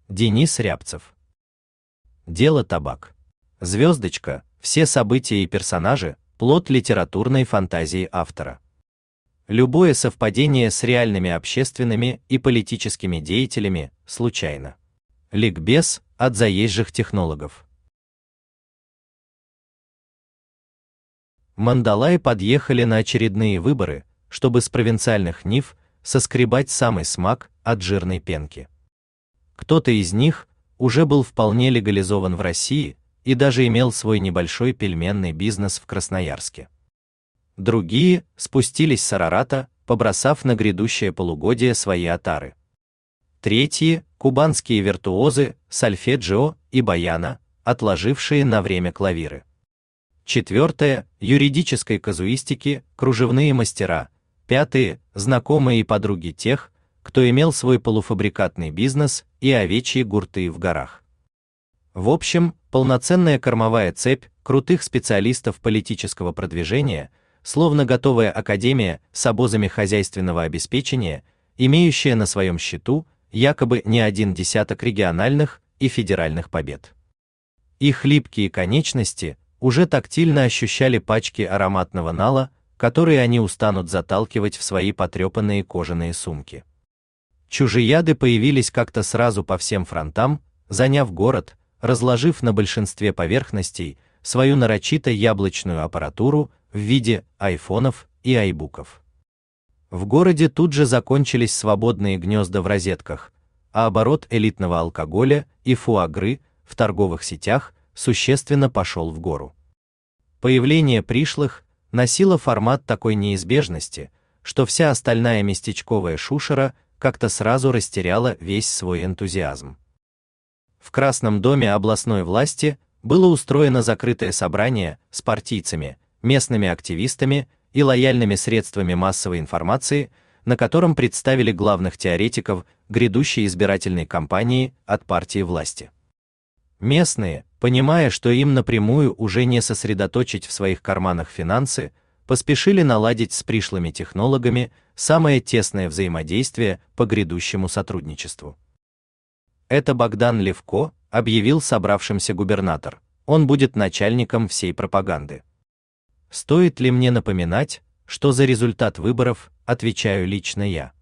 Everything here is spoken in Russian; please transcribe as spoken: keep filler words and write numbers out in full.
Денис Рябцев. Дело табак. Звездочка. Все события и персонажи – плод литературной фантазии автора. Любое совпадение с реальными общественными и политическими деятелями случайно. Ликбез от заезжих технологов. Мандалай подъехали на очередные выборы, чтобы с провинциальных нив соскребать самый смак от жирной пенки. Кто-то из них уже был вполне легализован в России и даже имел свой небольшой пельменный бизнес в Красноярске. Другие спустились с Арарата, побросав на грядущее полугодие свои отары. Третьи – кубанские виртуозы сольфеджио и баяна, отложившие на время клавиры. Четвертое – юридической казуистики, кружевные мастера. Пятые – знакомые и подруги тех, кто имел свой полуфабрикатный бизнес и овечьи гурты в горах. В общем, полноценная кормовая цепь крутых специалистов политического продвижения, словно готовая академия с обозами хозяйственного обеспечения, имеющая на своем счету якобы не один десяток региональных и федеральных побед. Их липкие конечности уже тактильно ощущали пачки ароматного нала, которые они устанут заталкивать в свои потрепанные кожаные сумки. Чужеяды появились как-то сразу по всем фронтам, заняв город, разложив на большинстве поверхностей свою нарочито яблочную аппаратуру в виде айфонов и айбуков. В городе тут же закончились свободные гнезда в розетках, а оборот элитного алкоголя и фуагры в торговых сетях существенно пошел в гору. Появление пришлых носило формат такой неизбежности, что вся остальная местечковая шушера как-то сразу растеряла весь свой энтузиазм. В Красном доме областной власти было устроено закрытое собрание с партийцами, местными активистами и лояльными средствами массовой информации, на котором представили главных теоретиков грядущей избирательной кампании от партии власти. Местные, понимая, что им напрямую уже не сосредоточить в своих карманах финансы, поспешили наладить с пришлыми технологами самое тесное взаимодействие по грядущему сотрудничеству. Это Богдан Левко объявил собравшимся губернатор. Он будет начальником всей пропаганды. Стоит ли мне напоминать, что за результат выборов отвечаю лично я?